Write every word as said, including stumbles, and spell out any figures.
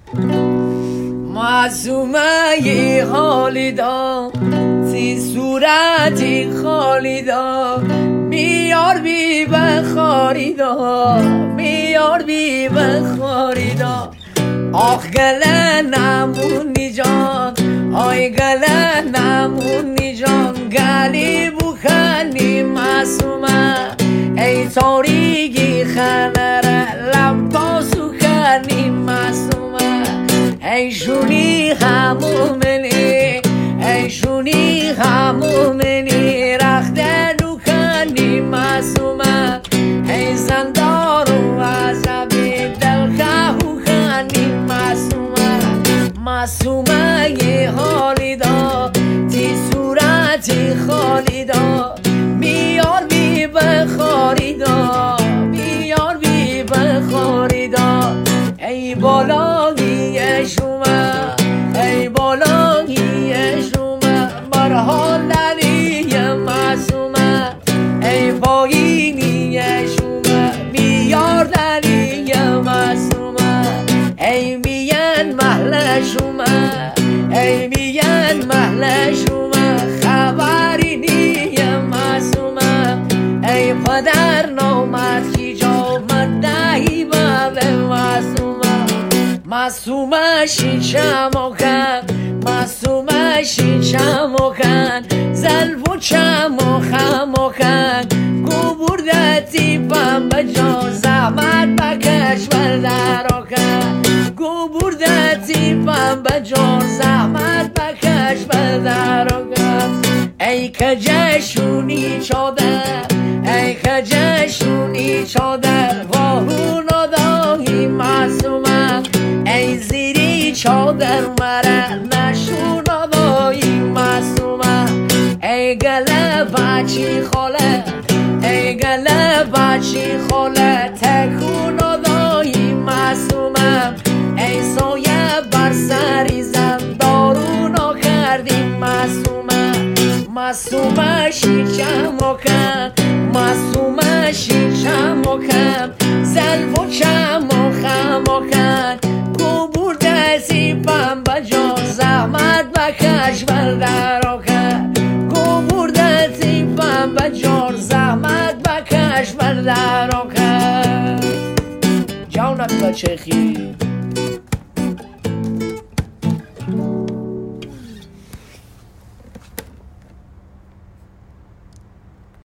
معصومه حالی دا تی صورتی خالی دا میار بی بخاری دا میار بی بخاری دا آخ گله نمونی جان آی گله نمونی جان گلی بخنی معصومه ای تاریگی خنره لباسو خنی معصومه ای شونی همومنی ای شونی همومنی رخته نو خنی معصومه ای زندار و عذبی دلخهو خنی معصومه معصومه یه حالی دا تی صورتی خالی دا میار بی بخاری دا میار بی بخاری دا ای بالایی شومه ای بالایی شومه مرحال نلی معصومه ای پایینی شومه میار نلی معصومه ای میان محل شومه ای میان محل شومه خبری نی معصومه ای پدر نامد کی جا مدهی به معصومه معصومه شیشم آکن معصومه شیشم آکن زلف و چم و خم آکن گو برده تیپم به جا زحمت بکش بردر آکن گو برده تیپم به جا زحمت بکش بردر آکن ای کجشونی چادر ای کجشونی چادر واهو نداهی معصومه ای زیری چادر مره نشون نداهی معصومه ای گله بچی خاله ای گله بچی خاله تکون نداهی معصومه ای سایه بر سری زندارون کردی معصومه معصومه شیشم آکن معصومه شیشم آکن زلف و چم و خم آکن گو برده سیپم به جا زحمت بکش بردر آکن گو برده سیپم به جا زحمت بکش بردر آکن جانت بچه خیلی